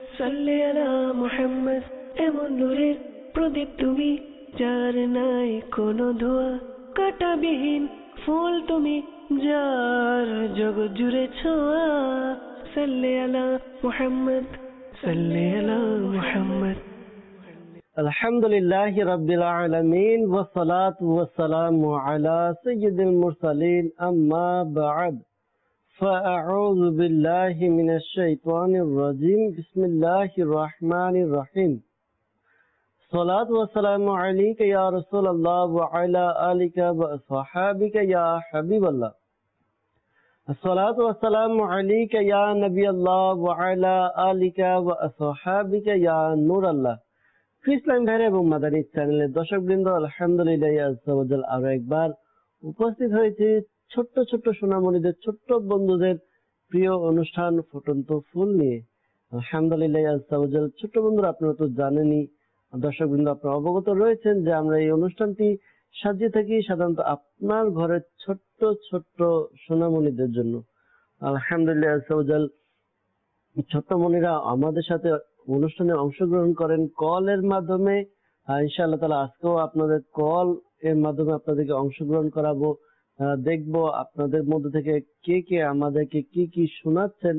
সাল্লি আলা মুহাম্মদ, এমন নূরের প্রদীপ তুমি, যার নাই কোনো ধোয়া, কাঁটাবিহীন ফুল তুমি, যার জগৎ জুড়ে ছোঁয়া। সাল্লি আলা মুহাম্মদ, সাল্লি আলা মুহাম্মদ। আলহামদুলিল্লাহি রাব্বিল আলামিন ওয়াসসালাতু ওয়াসসালামু আলা সাইয়্যিদিল মুরসালিন, আম্মা বা'দ। فأعوذ بالله من الشيطان الرجيم. بسم الله الرحمن الرحيم. صلاة والسلام عليك يا رسول الله وعلى آلك وصحابك يا حبيب الله. الصلاة والسلام عليك يا نبي الله وعلى آلك وصحابك يا نور الله. ইসলাম ভাইরা এবং মাদানী চ্যানেলের দর্শকবৃন্দ, আলহামদুলিল্লাহ আজ্জা ওয়া জাল আরো একবার উপস্থিত হয়েছে ছোট্ট ছোট্ট সোনামণিদের, ছোট্ট বন্ধুদের প্রিয় অনুষ্ঠান ফুটন্ত ফুল নিয়ে। আলহামদুলিল্লাহ আজ্জা ওয়া জাল। ছোট্ট বন্ধুরা, আপনারা তো জানেনই, দর্শকবৃন্দ আপনারা অবগত রয়েছেন যে আমরা এই অনুষ্ঠানটি সাজিয়ে থাকি সাধারণত আপনার ঘরের ছোট্ট ছোট্ট সোনামণিদের জন্য। আলহামদুলিল্লাহ আজ্জা ওয়া জাল। ছোট্ট মনিরা আমাদের সাথে অনুষ্ঠানে অংশগ্রহণ করেন কলের মাধ্যমে। ইনশাআল্লাহ তাআলা আজকেও আপনাদের কল এর মাধ্যমে আপনাদেরকে অংশগ্রহণ করাবো। দেখবো আপনাদের মধ্যে থেকে কে কে আমাদেরকে কি কি শোনাচ্ছেন,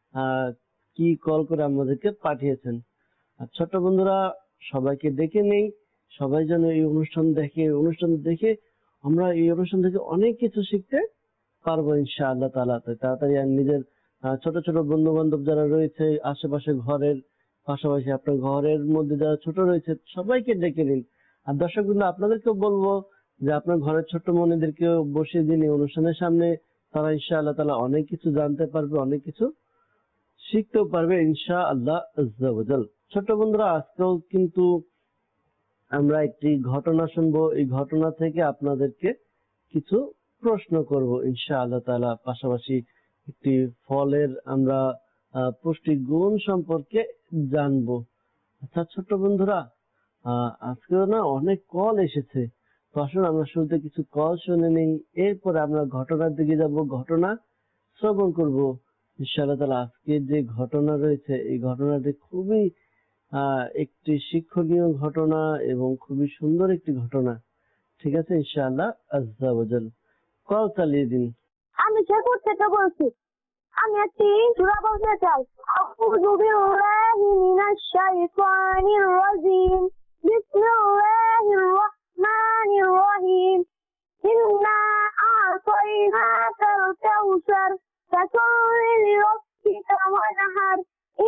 কি কল করে আমাদেরকে পাঠিয়েছেন। আর ছোট্ট বন্ধুরা, সবাইকে ডেকে নেই, সবাই যেন এই অনুষ্ঠান দেখে আমরা এই অনুষ্ঠান থেকে অনেক কিছু শিখতে পারবো ইনশাআল্লাহ তাআলা। তাড়াতাড়ি আর নিজের ছোট ছোট বন্ধু বান্ধব যারা রয়েছে আশেপাশে, ঘরের পাশাপাশি আপনার ঘরের মধ্যে যারা ছোট রয়েছে সবাইকে ডেকে নিন। আর দর্শক বন্ধু, আপনাদেরকেও বলবো যে আপনার ঘরের ছোট্ট মনিদেরকে বসিয়ে দিন এই অনুষ্ঠানের সামনে। তারা ইনশাআল্লাহ তাআলা অনেক কিছু জানতে পারবে, অনেক কিছু শিখতেও পারবে ইনশাআল্লাহ আজ্জা ওয়া জাল। ছোট্ট বন্ধুরা, আজকেও কিন্তু আমরা একটি ঘটনা শুনবো। এই ঘটনা থেকে আপনাদেরকে কিছু প্রশ্ন করব ইনশাআল্লাহ তাআলা। পাশাপাশি একটি ফলের আমরা পুষ্টি গুণ সম্পর্কে জানবো। আচ্ছা ছোট্ট বন্ধুরা, আজকেও না অনেক কল এসেছে, তো আসুন আমরা শুরুতে কিছু কল শুনে নেই, এরপরে আমরা ঘটনার দিকে যাব, ঘটনা শ্রবণ করব ইনশাআল্লাহ তাআলা। আজকে যে ঘটনা রয়েছে এই ঘটনাটি খুবই একটি শিক্ষণীয় ঘটনা এবং খুবই সুন্দর একটি ঘটনা। ঠিক আছে ইনশাআল্লাহ আজ্জা ওয়া জাল। কল চালিয়ে দিন। আমি শেখর থেকে বলছি। আমি একটি সূরা বলতে চাই। আউযু বিল্লাহি মিনাশ শাইতানির রাজিম। বিসমিল্লাহির রাহমানির রহিম। ইন্না আ'তাইনাকাল কাউসার ফাসাল্লি লিরাব্বিকা ওয়ানহার।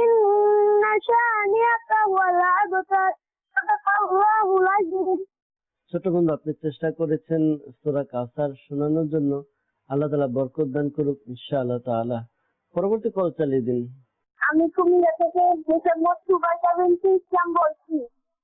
ইন্না শানিয়াকা হুয়াল আবতার। সাদাকাল্লাহুল আযীম। ছোট বন্ধু, আপনি চেষ্টা করেছেন সূরা কাউসার শোনানোর জন্য। আল্লাহ তাআলা বরকত দান করুক ইনশাআল্লাহ তাআলা। পরবর্তী কল চালিয়ে দিন। আমি কুমিল্লা থেকে মোহাম্মদ সুবাইদা বিনতে ইসলাম বলছি।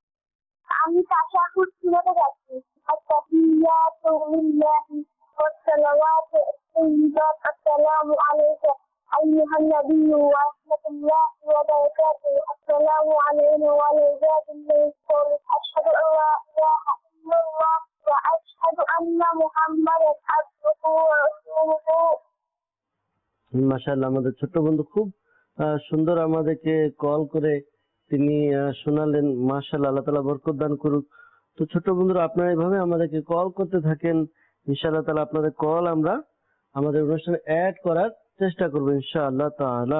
আমি তাশাহুদ শুনাতে যাচ্ছি। আত-তাহিয়াতু লিল্লাহি ওয়াস-সালাওয়াতু আত-তাইয়্যিবাত। আসসালামু আলাইকা আইয়ুহান নাবিয়্যু ওয়া রাহমাতুল্লাহি ওয়া বারাকাতুহু। আসসালামু আলাইনা ওয়া আলা ইবাদিল্লাহি আশহাদু আল্লা ইলাহা ইল্লাল্লাহ ওয়া আশহাদু আন্না মুহাম্মাদান আবদুহু ওয়া রাসূলুহু। মাশাআল্লাহ, আমাদের ছোট্ট বন্ধু খুব সুন্দর আমাদেরকে কল করে তিনি শোনালেন। মাশাআল্লাহ, আল্লাহ তাআলা বরকত দান করুক। তো ছোট্ট বন্ধুরা, আপনারা এভাবে আমাদেরকে কল করতে থাকেন ইনশাআল্লাহ তাআলা। আপনাদের কল আমরা আমাদের অনুষ্ঠানে অ্যাড করার চেষ্টা করব ইনশাআল্লাহ তাআলা।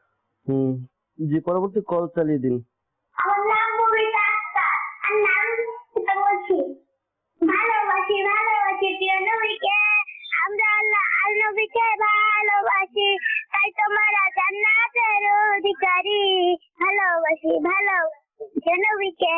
জি, পরবর্তী কল চালিয়ে দিন। আমার নাম কবিতা আক্তার। আমি বলছি। ভালোবাসি প্রিয় নবীকে, আমরা আল্লাহ আর নবীকে ভালোবাসি, তাই তোমরা জান্নাতের অধিকারী। ভালোবাসি নবীকে।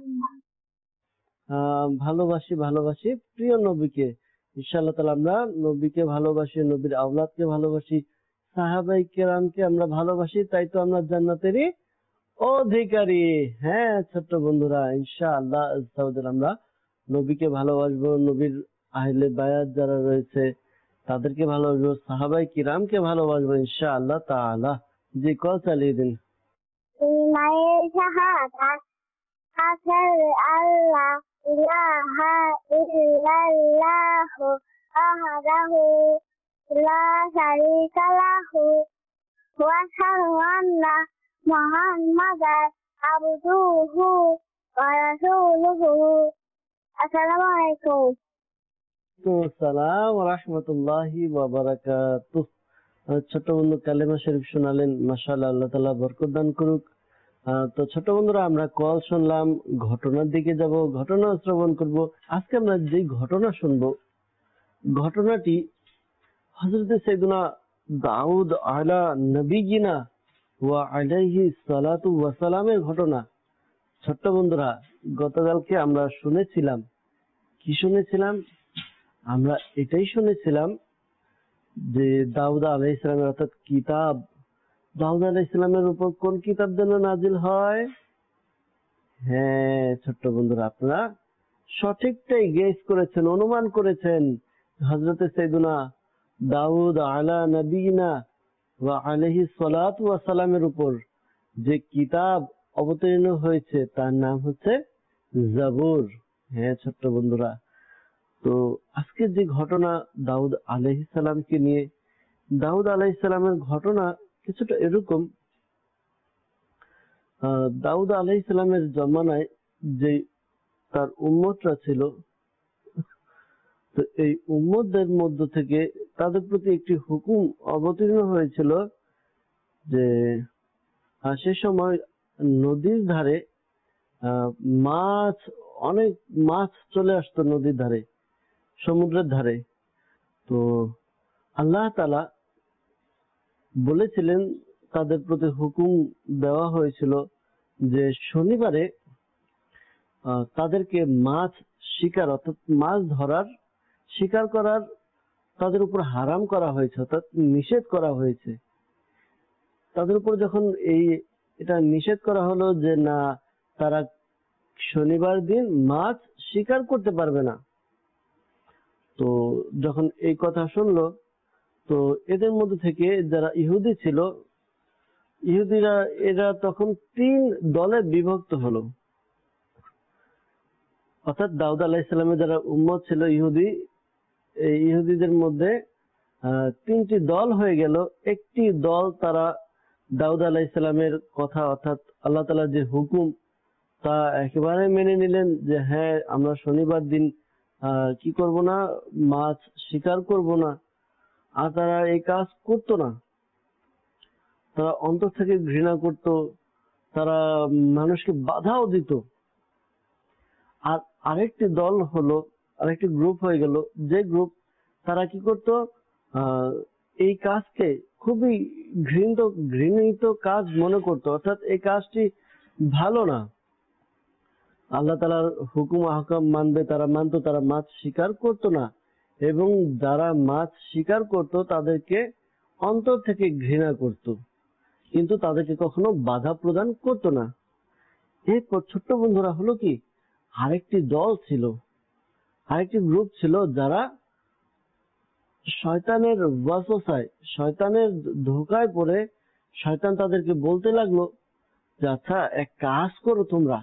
ভালোবাসি প্রিয় নবীকে। ইনশাআল্লাহ তাআলা আমরা নবীকে ভালোবাসি, নবীর আওলাদকে ভালোবাসি, সাহাবায়ে কেরামকে আমরা ভালোবাসি, তাই তো আমরা জান্নাতেরই অধিকারী। হ্যাঁ ছোট্ট বন্ধুরা, ইনশাআল্লাহ আমরা নবীকে ভালোবাসবো, নবীর আহলে বায়াত যারা রয়েছে তাদেরকে ভালোবাসবো, সাহাবায়ে কিরামকে ভালোবাসবো ইনশাআল্লাহ তাআলা। জি, কল চালিয়ে দিন। মায়ের শাহাদাত আসার আল্লাহ ইলাহা ইল্লাল্লাহ আহাদাহু লা শারীকা লাহু ওয়া আশহাদু আন্না মুহাম্মাদান আবদুহু ওয়া রাসূলুহু। আসসালামু আলাইকুম। আসসালাম ওয়া রাহমাতুল্লাহি ওয়া বারাকাতুহু। ছোট বন্ধু কালেমা শরীফ শোনালেন, মাশাআল্লাহ, আল্লাহ তাআলা বরকত দান করুক। তো ছোট বন্ধুরা, আমরা কল শুনলাম, ঘটনার দিকে যাব, ঘটনা শ্রবণ করব। আজকে আমরা যে ঘটনা শুনবো, ঘটনাটি হযরত সাইয়েদুনা দাউদ আলা নবিয়িনা ওয়া আলাইহি সালাতু ওয়া সালামের ঘটনা। ছোট্ট বন্ধুরা, গতকালকে আমরা শুনেছিলাম, কি শুনেছিলাম? আমরা এটাই শুনেছিলাম যে দাউদ আলাইহিস সালামের অর্থাৎ কিতাব, দাউদ আলাইহিস সালামের উপর কোন কিতাব যেন নাজিল হয়? হ্যাঁ ছোট্ট বন্ধুরা, আপনারা সঠিকটাই গেস করেছেন, অনুমান করেছেন। হযরত সাইয়েদুনা দাউদ আলা নবিয়িনা ওয়া আলাইহি সালাতু ওয়া সালামের উপর যে কিতাব অবতীর্ণ হয়েছে তার নাম হচ্ছে জাবুর। হ্যাঁ ছোট্ট বন্ধুরা, তো আজকে যে ঘটনা দাউদ আলাইহিস সালামকে নিয়ে, দাউদ আলাইহিস সালামের ঘটনা কিছুটা এরকম। দাউদ আলাইহিস সালামের জমানায় যে তার উম্মতরা ছিল, তো এই উম্মতদের মধ্য থেকে তাদের প্রতি একটি হুকুম অবতীর্ণ হয়েছিল যে সে সময় নদীর ধারে মাছ, অনেক মাছ চলে আসতো নদীর ধারে, সমুদ্রের ধারে। তো আল্লাহ তাআলা বলেছিলেন, তাদের প্রতি হুকুম দেওয়া হয়েছিল যে শনিবারে তাদেরকে মাছ শিকার, অর্থাৎ মাছ ধরার, শিকার করার তাদের উপর হারাম করা হয়েছে, অর্থাৎ নিষেধ করা হয়েছে। তাদের উপর যখন এটা নিষেধ করা হলো যে না, তারা শনিবার দিন মাছ শিকার করতে পারবে না, তো যখন এই কথা শুনলো, তো এদের মধ্যে থেকে যারা ইহুদি ছিল, ইহুদিরা এরা তখন 3 দলে বিভক্ত হলো। অর্থাৎ দাউদ আলাইহিস সালামের যারা উম্মত ছিল ইহুদি, এই ইহুদিদের মধ্যে 3টি দল হয়ে গেল। একটি দল তারা দাউদ আলাইহিস সালামের কথা, অর্থাৎ আল্লাহ তাআলার যে হুকুম তা একেবারে মেনে নিলেন যে হ্যাঁ, আমরা শনিবার দিন কি করব না, মাছ শিকার করব না। আর তারা এই কাজ করতো না, তারা অন্তর থেকে ঘৃণা করত, তারা মানুষকে বাধাও দিত। আর আরেকটি দল হলো, আরেকটি গ্রুপ হয়ে গেল, যে গ্রুপ তারা কি করত, এই কাজকে খুবই ঘৃণিত কাজ মনে করত, অর্থাৎ এই কাজটি ভালো না। আল্লাহ তাআলার হুকুম আহকাম মানবে, তারা মানতো, তারা মাছ শিকার করত না, এবং যারা মাছ শিকার করত তাদেরকে অন্তর থেকে ঘৃণা করত, কিন্তু তাদেরকে কখনো বাধা প্রদান করত না। এরপর ছোট্ট বন্ধুরা হলো কি, আরেকটি দল ছিল, আরেকটি গ্রুপ ছিল, যারা শয়তানের ওয়াসওয়াসায়, শয়তানের ধোঁকায় পড়ে শয়তান তাদেরকে বলতে লাগলো যে আচ্ছা, এক কাজ করো, তোমরা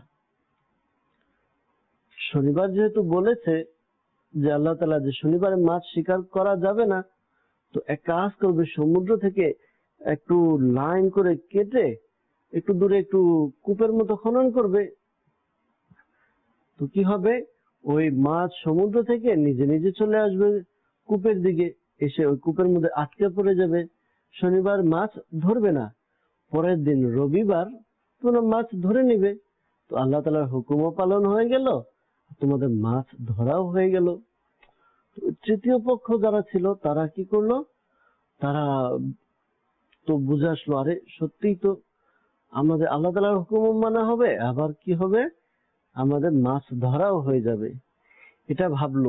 শনিবার যেহেতু বলেছে যে আল্লাহ তাআলা যে শনিবারে মাছ শিকার করা যাবে না, তো এক কাজ করবে, সমুদ্র থেকে একটু লাইন করে কেটে একটু দূরে একটু কূপের মতো খনন করবে। তো কি হবে, ওই মাছ সমুদ্র থেকে নিজে নিজে চলে আসবে কূপের দিকে, এসে ওই কূপের মধ্যে আটকে পড়ে যাবে। শনিবার মাছ ধরবে না, পরের দিন রবিবার তোমরা মাছ ধরে নিবে। তো আল্লাহ তাআলার হুকুমও পালন হয়ে গেল, তোমাদের মাছ ধরাও হয়ে গেল। তৃতীয় পক্ষ যারা ছিল তারা কি করলো, তারা তো বুঝে আসলো, আরে সত্যিই তো আমাদের আল্লাহ তাআলার হুকুম মানা হবে, আবার কি হবে, আমাদের মাছ ধরাও হয়ে যাবে, এটা ভাবলো।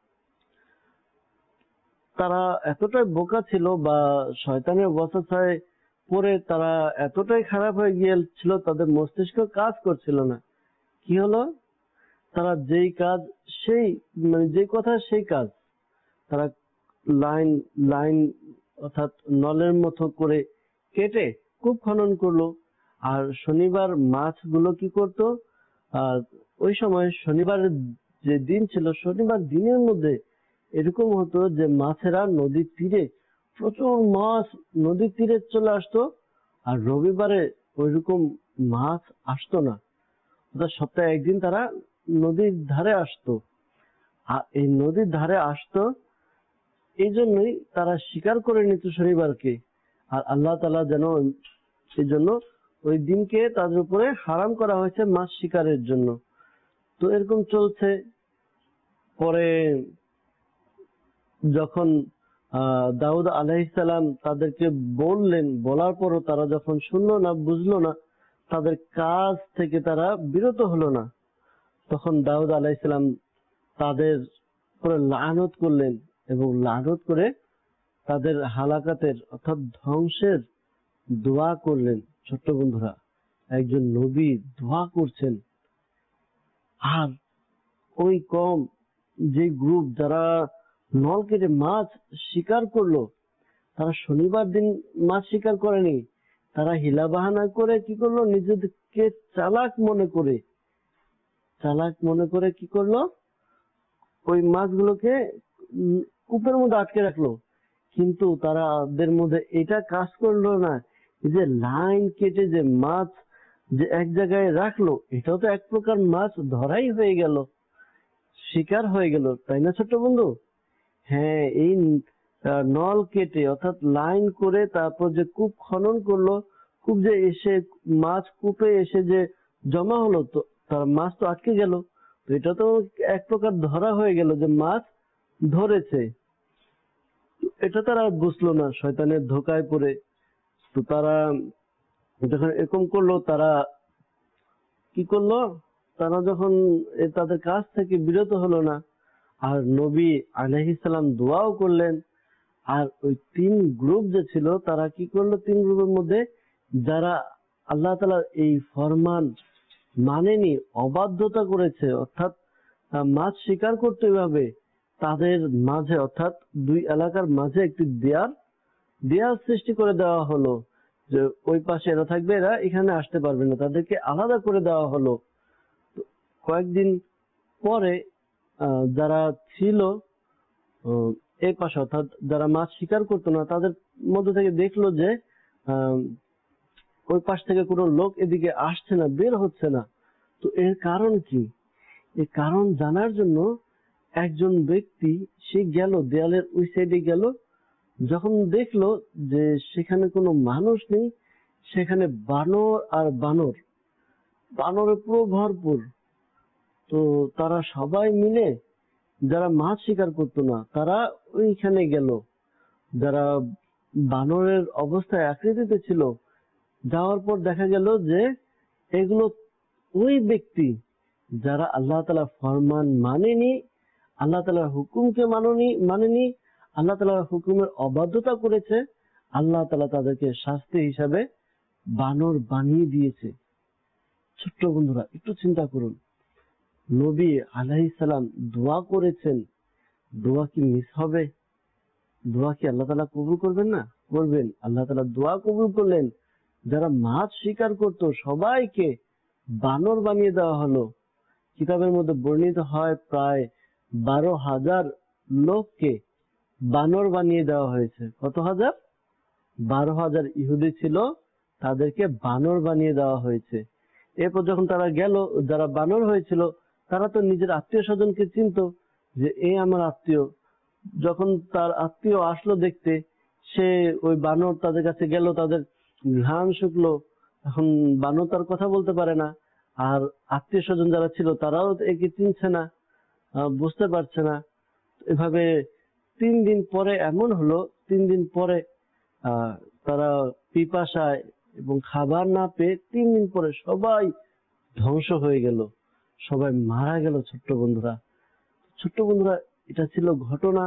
তারা এতটাই বোকা ছিল, বা শয়তানের ওয়াসওয়াসায় পড়ে তারা এতটাই খারাপ হয়ে গিয়েছিল, তাদের মস্তিষ্ক কাজ করছিল না। কি হলো, তারা যেই কাজ সেই, মানে যে কথা সেই কাজ, তারা লাইন লাইন অর্থাৎ নলের মতো করে কেটে কূপ খনন করলো। আর শনিবার মাছগুলো কি করতো, ওই সময় শনিবারের যে দিন ছিল, শনিবার দিনের মধ্যে এরকম হতো যে মাছেরা নদীর তীরে, প্রচুর মাছ নদীর তীরে চলে আসতো, আর রবিবারে ওইরকম মাছ আসতো না, অর্থাৎ সপ্তাহে একদিন তারা নদীর ধারে আসতো। আর এই নদীর ধারে আসতো এই জন্যই তারা শিকার করে নিত শনিবারকে। আর আল্লাহ তাআলা যেন সেই জন্য ওই দিনকে তাদের উপরে হারাম করা হয়েছে মাছ শিকারের জন্য। তো এরকম চলছে। পরে যখন দাউদ আলাইহিস সালাম তাদেরকে বললেন, বলার পরও তারা যখন শুনলো না, বুঝলো না, তাদের কাজ থেকে তারা বিরত হলো না, তখন দাউদ আলাইহিস সালাম তাদের উপরে লানত করলেন এবং লানত করে তাদের হালাকাতের অর্থাৎ ধ্বংসের দোয়া করলেন। ছোট্ট বন্ধুরা, একজন নবী দোয়া করছেন, আর ওই কম যে গ্রুপ যারা নল কেটে মাছ শিকার করলো, তারা শনিবার দিন মাছ শিকার করেনি, তারা হিলা বাহানা করে কি করলো, নিজেদেরকে চালাক মনে করে কি করলো, ওই মাছগুলোকে কূপের মধ্যে আটকে রাখলো। কিন্তু তাদের মধ্যে এটা কাজ করলো না, যে লাইন কেটে যে মাছ যে এক জায়গায় রাখলো, এটাও তো এক প্রকার মাছ ধরাই হয়ে গেল, শিকার হয়ে গেল, তাই না ছোট্ট বন্ধু? হ্যাঁ, এই নল কেটে অর্থাৎ লাইন করে তারপর যে কূপ খনন করলো, কূপ যে এসে মাছ কূপে এসে যে জমা হলো, তো তার মাছ তো আটকে গেল, তো এটা তো এক প্রকার ধরা হয়ে গেল যে মাছ ধরেছে। এটা তারা বুঝলো না, শয়তানের ধোকায় পড়ে। তো তারা যখন এরকম করলো, তারা কি করলো, তারা যখন তাদের কাছ থেকে বিরত হলো না, আর নবী আলাইহিস সালাম দোয়াও করলেন, আর ওই তিন গ্রুপ যে ছিল তারা কি করলো, তিন গ্রুপের মধ্যে যারা আল্লাহ তাআলার এই ফরমান মানেনি, অবাধ্যতা করেছে, অর্থাৎ মাছ শিকার করতে এভাবে, তাদের মাঝে অর্থাৎ দুই এলাকার মাঝে একটি দেয়াল সৃষ্টি করে দেওয়া হলো, যে ওই পাশে এরা থাকবে, এরা এখানে আসতে পারবে না, তাদেরকে আলাদা করে দেওয়া হলো। কয়েকদিন পরে যারা ছিল এই পাশে, অর্থাৎ যারা মাছ শিকার করতো না, তাদের মধ্যে থেকে দেখলো যে ওই পাশ থেকে কোনো লোক এদিকে আসছে না, বের হচ্ছে না। তো এর কারণ কি? এর কারণ জানার জন্য একজন ব্যক্তি সে গেল দেয়ালের ওই সাইডে গেল, যখন দেখলো যে সেখানে কোনো মানুষ নেই, সেখানে বানর আর বানরে পুরো ভরপুর। তো তারা সবাই মিলে, যারা মাছ শিকার করতো না তারা ওইখানে গেল, যারা বানরের অবস্থায় আকৃতিতে ছিল, যাওয়ার পর দেখা গেল যে এগুলো ওই ব্যক্তি যারা আল্লাহ তাআলার ফরমান মানেনি, আল্লাহ তাআলার হুকুমকে মানেনি, আল্লাহ তাআলার হুকুমের অবাধ্যতা করেছে, আল্লাহ তাআলা তাদেরকে শাস্তি হিসাবে বানর বানিয়ে দিয়েছে। ছোট্ট বন্ধুরা, একটু চিন্তা করুন, নবী আলাইহিস সালাম দোয়া করেছেন, দোয়া কি মিস হবে? দোয়া কি আল্লাহ তাআলা কবুল করবেন না? করবেন। আল্লাহ তাআলা দোয়া কবুল করলেন। যারা মাছ শিকার করত সবাইকে বানর বানিয়ে দেওয়া হলো। কিতাবের মধ্যে বর্ণিত হয় প্রায় 12,000 লোককে বানর বানিয়ে দেওয়া হয়েছে। কত হাজার? 12,000 ইহুদি ছিল, তাদেরকে বানর বানিয়ে দেওয়া হয়েছে। এরপর যখন তারা গেল, যারা বানর হয়েছিল তারা তো নিজের আত্মীয় স্বজনকে চিনত যে এ আমার আত্মীয়। যখন তার আত্মীয় আসলো দেখতে, সে ওই বানর তাদের কাছে গেল, তাদের ঘ্রাণ শুকলো। এখন বানর তার কথা বলতে পারে না, আর আত্মীয় স্বজন যারা ছিল তারাও একে চিনছে না, বুঝতে পারছে না। এভাবে 3 দিন পরে এমন হলো, 3 দিন পরে তারা পিপাসায় এবং খাবার না পেয়ে 3 দিন পরে সবাই ধ্বংস হয়ে গেল, সবাই মারা গেল। ছোট্ট বন্ধুরা, এটা ছিল ঘটনা।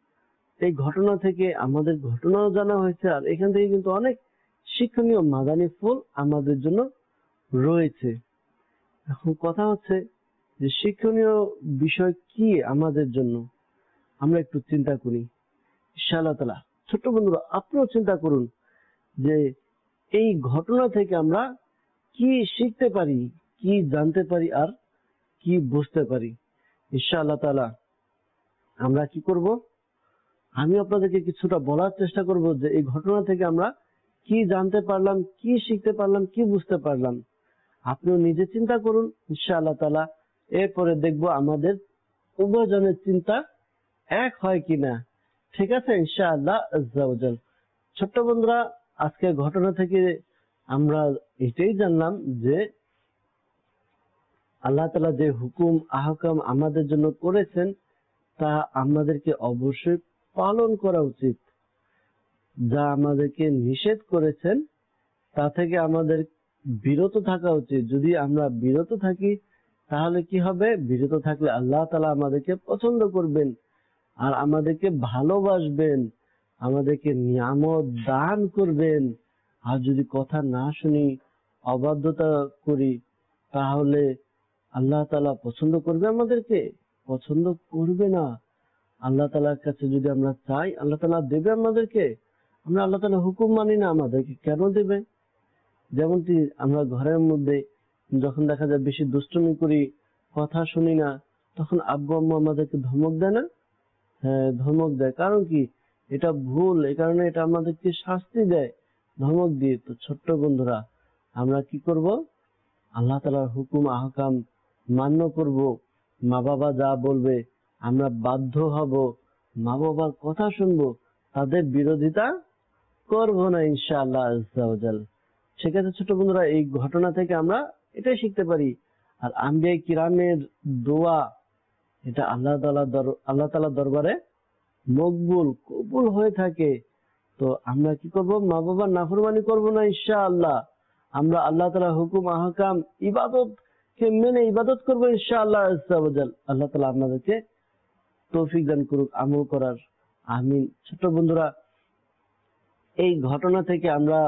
এই ঘটনা থেকে আমাদের ঘটনাও জানা হয়েছে, আর এখান থেকে কিন্তু অনেক শিক্ষণীয় মাদানী ফুল আমাদের জন্য রয়েছে। এখন কথা হচ্ছে যে শিক্ষণীয় বিষয় কি আমাদের জন্য, আমরা একটু চিন্তা করি ইনশাআল্লাহ তাআলা। ছোট্ট বন্ধুরা, আপনিও চিন্তা করুন যে এই ঘটনা থেকে আমরা কি শিখতে পারি, কি জানতে পারি, আর কি বুঝতে পারি। ইনশাআল্লাহ তাআলা আমরা কি করব, আমি আপনাদেরকে কিছুটা বলার চেষ্টা করব যে এই ঘটনা থেকে আমরা কি কি জানতে পারলাম, কি শিখতে পারলাম, কি বুঝতে পারলাম। আপনিও নিজে চিন্তা করুন ইনশাআল্লাহ তাআলা। এরপরে দেখবো আমাদের উভয়জনের চিন্তা এক হয় কিনা। ঠিক আছে ইনশাআল্লাহ আজ্জা ওয়া জাল। ছোট্ট বন্ধুরা, আজকের ঘটনা থেকে আমরা এটাই জানলাম যে আল্লাহ তাআলা যে হুকুম আহকাম আমাদের জন্য করেছেন তা আমাদেরকে অবশ্যই পালন করা উচিত। যা আমাদেরকে নিষেধ করেছেন তা থেকে আমাদের বিরত থাকা উচিত। যদি আমরা বিরত থাকি তাহলে কি হবে? বিরত থাকলে আল্লাহ তাআলা আমাদেরকে পছন্দ করবেন আর আমাদেরকে ভালোবাসবেন, আমাদেরকে নিয়ামত দান করবেন। আর যদি কথা না শুনি, অবাধ্যতা করি, তাহলে আল্লাহ তাআলা পছন্দ করবে আমাদেরকে? পছন্দ করবে না। আল্লাহ তাআলার কাছে যদি আমরা চাই, আল্লাহ তাআলা দেবে আমাদেরকে? আমরা আল্লাহ তাআলার হুকুম মানি না, আমাদেরকে কেন দেবে? যেমনটি আমরা ঘরের মধ্যে যখন দেখা যায় বেশি দুষ্টুমি করি, কথা শুনি না, তখন আব্বু আম্মু আমাদেরকে ধমক দেয় না? হ্যাঁ, ধমক দেয়। কারণ কি? এটা ভুল, এই কারণে এটা আমাদেরকে শাস্তি দেয় ধমক দিয়ে। তো ছোট্ট বন্ধুরা, আমরা কি করব? আল্লাহ তাআলার হুকুম আহকাম মান্য করব। মা বাবা যা বলবে আমরা বাধ্য হব, মা বাবার কথা শুনবো, তাদের বিরোধিতা করব না ইনশাআল্লাহ আজ্জা ওয়া জাল। সেক্ষেত্রে ছোট বন্ধুরা, এই ঘটনা থেকে আমরা এটাই শিখতে পারি। আর আম্বিয়া কিরামের দোয়া, এটা আল্লাহ তাআলার দরবারে মকবুল, কবুল হয়ে থাকে। তো আমরা কি করব? মা বাবার নাফরমানি করব না ইনশাআল্লাহ। আমরা আল্লাহ তাআলার হুকুম আহকাম ইবাদত কে মেনে ইবাদত করব ইনশাআল্লাহ আজ্জা ওয়া জাল। আল্লাহ তাআলা আমাদেরকে তৌফিক দান করুক আমল করার। আমিন। ছোট বন্ধুরা, এই ঘটনা থেকে আমরা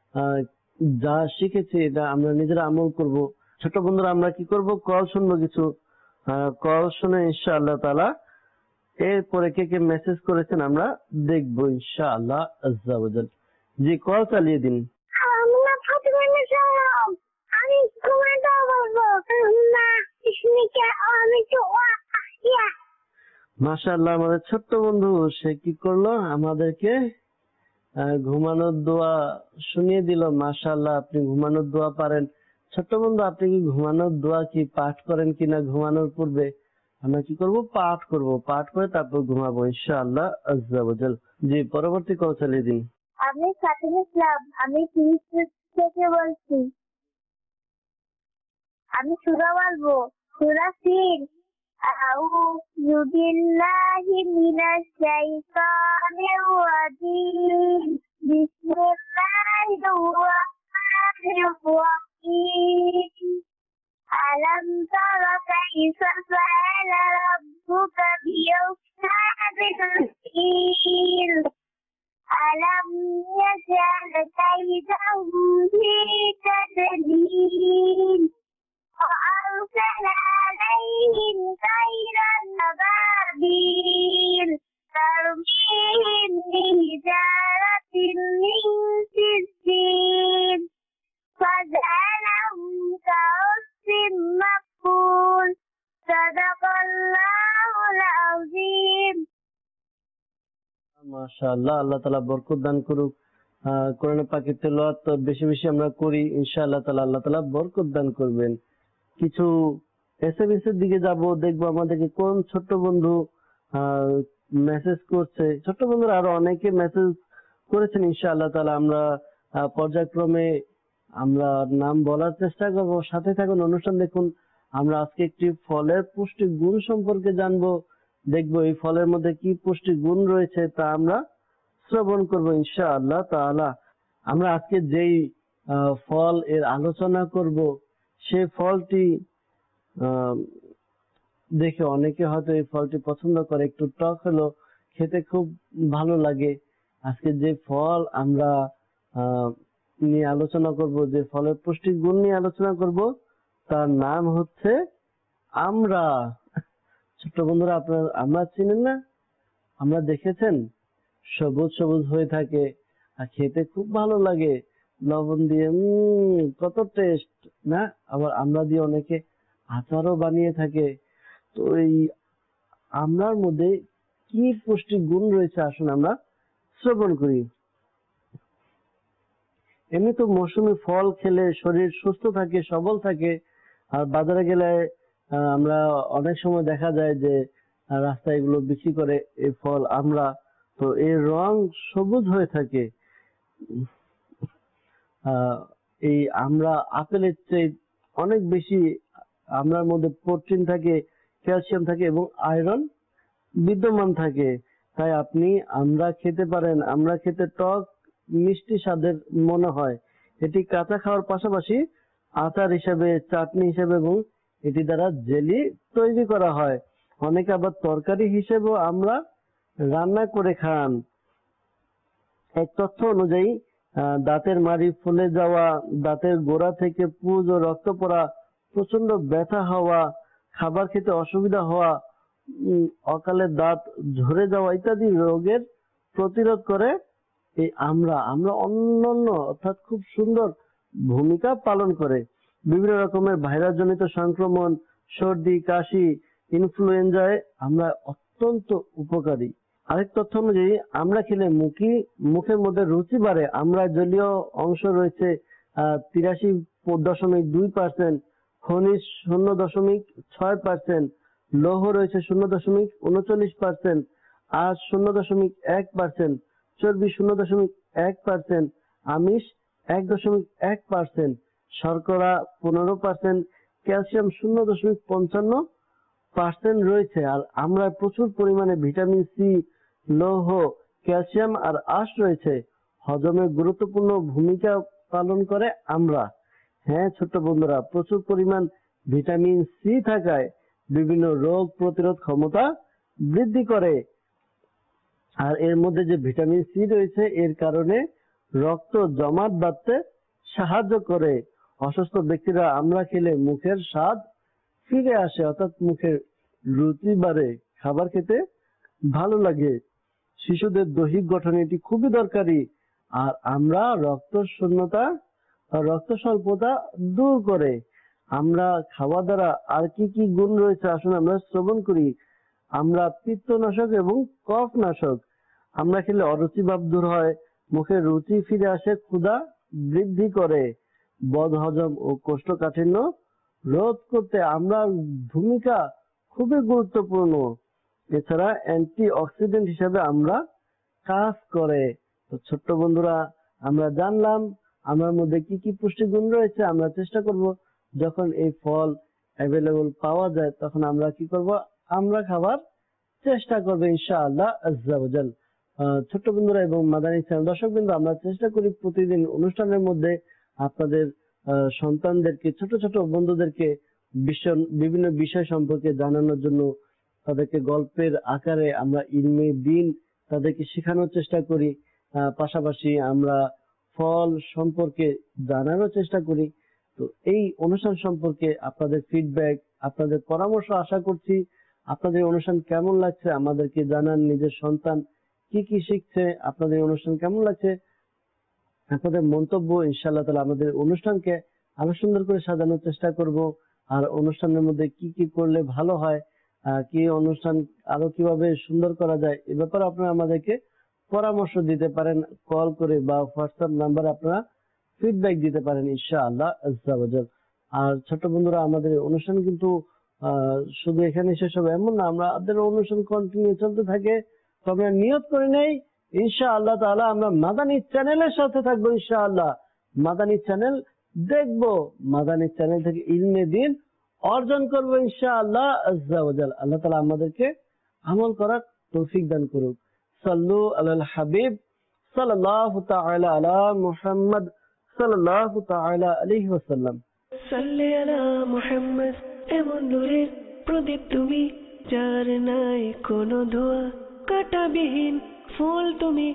যা শিখেছি এটা আমরা নিজেরা আমল করব। ছোট বন্ধুরা, আমরা কি করব? কল শুনবো কিছু। কল শুনে ইনশাআল্লাহ তাআলা এরপরে কে কে মেসেজ করেছেন আমরা দেখবো ইনশাআল্লাহ আজ্জা ওয়া জাল। জি, কল চালিয়ে দিন। আমরা ফাতিমা সালাম। আমি ঘুমাতে বলবো না, ইসমিকে আমি তো ইয়া। মাশাআল্লাহ, আমাদের ছোট্ট বন্ধু সে কি করলো? আমাদেরকে ঘুমানোর দোয়া শুনিয়ে দিল। মাশাআল্লাহ, আপনি ঘুমানোর দোয়া পারেন। ছোট্ট বন্ধু, আপনি কি ঘুমানোর দোয়া কি পাঠ করেন কিনা? ঘুমানোর পূর্বে আমরা কি করব? পাঠ করব। পাঠ করে তারপর ঘুমাবো ইনশাআল্লাহ আজ্জা ওয়া জাল। জি, পরবর্তী কল চালিয়ে দিন। আমি ফাতিমা ইসলাম। আমি 30 থেকে বলছি। আমি সূরা বলবো। সূরা ফিল। আউযু বিল্লাহি মিনাশ শাইতানির রাজিম। বিসমিল্লাহির রাহমানির রাহিম। ألم تر كيف فعل ربك بأصحاب الفيل ألم يجعل كيدهم في تدليل وأرسل عليهم طيرا أبابيل ترميهم بحجارة من سجيل فجعلهم كعصف مأكول صدق الله العظيم। মাশাআল্লাহ, আল্লাহ তাআলা বরকত দান করুক। কোরআন পাকের তেলাওয়াত বেশি বেশি আমরা করি, ইনশাআল্লাহ তাআলা আল্লাহ তাআলা বরকত দান করবেন। কিছু এসএমএস এর দিকে যাব, দেখবো আমাদেরকে কোন ছোট্ট বন্ধু মেসেজ করছে। ছোট্ট বন্ধুরা আরো অনেকে মেসেজ করেছেন ইনশাআল্লাহ তাআলা। আমরা পর্যায়ক্রমে আমরা নাম বলার চেষ্টা করব। সাথে থাকুন, অনুষ্ঠান দেখুন। আমরা আজকে একটি ফলের পুষ্টি গুণ সম্পর্কে জানবো। দেখবো এই ফলের মধ্যে কি পুষ্টি গুণ রয়েছে তা আমরা শ্রবণ করব ইনশাআল্লাহ তাআলা। আমরা আজকে যেই ফল এর আলোচনা করব সেই ফলটি দেখে অনেকে হয়তো এই ফলটি পছন্দ করে। একটু টক হলো, খেতে খুব ভালো লাগে। আজকে যে ফল আমরা নিয়ে আলোচনা করব, যে ফলের পুষ্টি গুণ নিয়ে আলোচনা করব, তার নাম হচ্ছে আমরা। ছোট্ট বন্ধুরা, আপনারা আমরা চিনেন না? আমরা দেখেছেন সবুজ সবুজ হয়ে থাকে আর খেতে খুব ভালো লাগে, লবণ দিয়ে কত টেস্ট না। আবার আমরা দিয়ে অনেকে আচারও বানিয়ে থাকে। তো এই আমরার মধ্যে কি পুষ্টি গুণ রয়েছে আসুন আমরা শ্রবণ করি। এমনি তো মৌসুমী ফল খেলে শরীর সুস্থ থাকে, সবল থাকে। আর বাজারে গেলে আমরা অনেক সময় দেখা যায় যে রাস্তায় এগুলো বিক্রি করে এই ফল আমরা, তো এর রং সবুজ হয়ে থাকে। এই আমরা আপেলের চেয়ে অনেক বেশি আমরার মধ্যে প্রোটিন থাকে, ক্যালসিয়াম থাকে এবং আয়রন বিদ্যমান থাকে। তাই আপনি আমরা খেতে পারেন। আমরা খেতে টক মিষ্টি স্বাদের মনে হয়। এটি কাঁচা খাওয়ার পাশাপাশি আচার হিসেবে, চাটনি হিসেবে এবং এটি দ্বারা জেলি তৈরি করা হয়। অনেকে আবার তরকারি হিসেবেও আমরা রান্না করে খান। এক তথ্য অনুযায়ী দাঁতের মাড়ি ফুলে যাওয়া, দাঁতের গোড়া থেকে পুঁজ ও রক্ত পড়া, প্রচন্ড ব্যথা হওয়া, খাবার খেতে অসুবিধা হওয়া, অকালে দাঁত ঝরে যাওয়া ইত্যাদি রোগের প্রতিরোধ করে এই আমরা অন্যান্য অর্থাৎ খুব সুন্দর ভূমিকা পালন করে। বিভিন্ন রকমের ভাইরাস জনিত সংক্রমণ, সর্দি, কাশি, ইনফ্লুয়েঞ্জায় আমরা অত্যন্ত উপকারী। আরেক তথ্য অনুযায়ী আমরা খেলে মুখের মধ্যে রুচি বাড়ে। আমরা জলীয় অংশ রয়েছে 83.2%, খনিজ 0.6%, লৌহ রয়েছে 0.39%, আঁশ 0.1%, চর্বি 0.1%, আমিষ 1.1%, শর্করা 15%, ক্যালসিয়াম 0.55% রয়েছে। আর আমরা প্রচুর পরিমাণে ভিটামিন সি, লৌহ, ক্যালসিয়াম আর আঁশ রয়েছে। হজমে গুরুত্বপূর্ণ ভূমিকা পালন করে আমরা। হ্যাঁ ছোট্ট বন্ধুরা, প্রচুর পরিমাণ ভিটামিন সি থাকায় বিভিন্ন রোগ প্রতিরোধ ক্ষমতা বৃদ্ধি করে। আর এর মধ্যে যে ভিটামিন সি রয়েছে এর কারণে রক্ত জমাট বাঁধতে সাহায্য করে। অসুস্থ ব্যক্তিরা আমরা খেলে মুখের স্বাদ ফিরে আসে, অর্থাৎ মুখের রুচি বাড়ে, খাবার খেতে ভালো লাগে। শিশুদের দৈহিক গঠনে এটি খুবই দরকারি। আর আমরা রক্ত স্বল্পতা দূর করে। আমরা খাওয়া দ্বারা আর কি কি গুণ রয়েছে আসুন আমরা শ্রবণ করি। আমরা পিত্তনাশক এবং কফনাশক। আমরা খেলে অরুচি ভাব দূর হয়, মুখে রুচি ফিরে আসে, ক্ষুধা বৃদ্ধি করে, বদহজম ও কোষ্ঠকাঠিন্য রোধ করতে আমরা ভূমিকা খুবই গুরুত্বপূর্ণ। এছাড়া অ্যান্টি অক্সিডেন্ট হিসেবে আমরা কাজ করে। তো ছোট্ট বন্ধুরা, আমরা জানলাম আমার মধ্যে কি কি পুষ্টিগুণ রয়েছে। আমরা চেষ্টা করব যখন এই ফল অ্যাভেলেবল পাওয়া যায় তখন আমরা কি করব, আমরা খাবার চেষ্টা করবো ইনশাআল্লাহ আজ্জা ওয়াজাল। ছোট্ট বন্ধুরা এবং মাদানী চ্যানেল দর্শক বিন্দু, আমরা চেষ্টা করি প্রতিদিন অনুষ্ঠানের মধ্যে আপনাদের সন্তানদেরকে, ছোট ছোট বন্ধুদেরকে বিভিন্ন বিষয় সম্পর্কে জানানোর জন্য তাদেরকে গল্পের আকারে আমরা ইলমে দ্বীন তাদেরকে শেখানোর চেষ্টা করি। পাশাপাশি আমরা ফল সম্পর্কে জানানোর চেষ্টা করি। তো এই অনুষ্ঠান সম্পর্কে আপনাদের ফিডব্যাক, আপনাদের পরামর্শ আশা করছি। আপনাদের অনুষ্ঠান কেমন লাগছে আমাদেরকে জানান। নিজের সন্তান কি কি শিখছে, আপনাদের অনুষ্ঠান কেমন লাগছে, আপনাদের মন্তব্য ইনশাআল্লাহ তাআলা আমাদের অনুষ্ঠানকে আরো সুন্দর করে সাজানোর চেষ্টা করব। আর অনুষ্ঠানের মধ্যে কি কি করলে ভালো হয়, কি অনুষ্ঠান আরো কিভাবে সুন্দর করা যায় এ ব্যাপারে আপনারা আমাদেরকে পরামর্শ দিতে পারেন কল করে বা হোয়াটসঅ্যাপ নাম্বার আপনারা ফিডব্যাক দিতে পারেন ইনশাআল্লাহ আজ্জা ওয়াজাল। আর ছোট বন্ধুরা, আমাদের অনুষ্ঠান কিন্তু শুধু এখানে শেষ হবে এমন না, আমাদের অনুষ্ঠান কন্টিনিউ চলতে থাকে। তো আমরা নিয়ত করে নেই ইনশাআল্লাহ তাআলা আমরা মাদানী চ্যানেলের সাথে থাকবো ইনশাআল্লাহ। মাদানী চ্যানেল দেখবো, মাদানী চ্যানেল থেকে ইলমে দ্বীন অর্জন করবো ইনশাআল্লাহ আজ্জা ওয়াজাল। আল্লাহ তাআলা আমাদেরকে আমল করার তৌফিক দান করুক। সাল্লু আলাল হাবিব সাল্লাল্লাহু তাআলা আলা মুহাম্মদ সাল্লাল্লাহু তাআলা আলাইহি ওয়াসাল্লাম। সাল্লি আলা মুহাম্মদ, এমন নূরের প্রদীপ তুমি, যার নাই কোনো ধোয়া, কাঁটাবিহীন ফুল তুমি,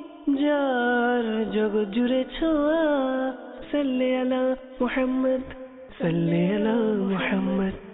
যার জগৎ জুড়ে ছোঁয়া। সাল্লি আলা মুহাম্মদ, সাল্লি আলা মুহাম্মদ।